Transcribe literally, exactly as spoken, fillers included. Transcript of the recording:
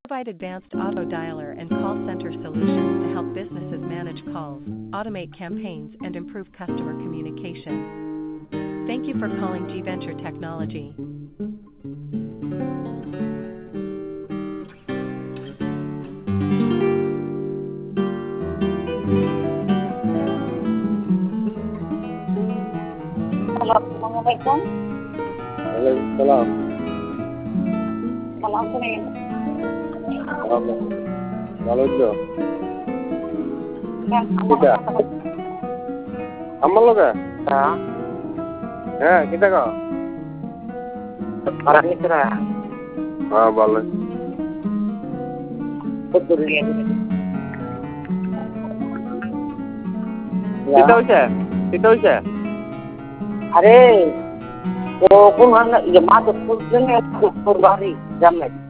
provide advanced auto dialer and call center solutions to help businesses manage calls, automate campaigns, and improve customer communication. Thank you for calling G-Venture Technology. Assalamualaikum. Waalaikumsalam. Salam sore. Apa? ভালো আছো? কিটা? আমার লগে? হ্যাঁ। হ্যাঁ, কিটা গো? Orang Isra. হ্যাঁ, ভালো। Betul ya. কিটা হইছে? কিটা হইছে? Are, oh, kung ano, yung mga tuspul dyan, tuspul bari, dyan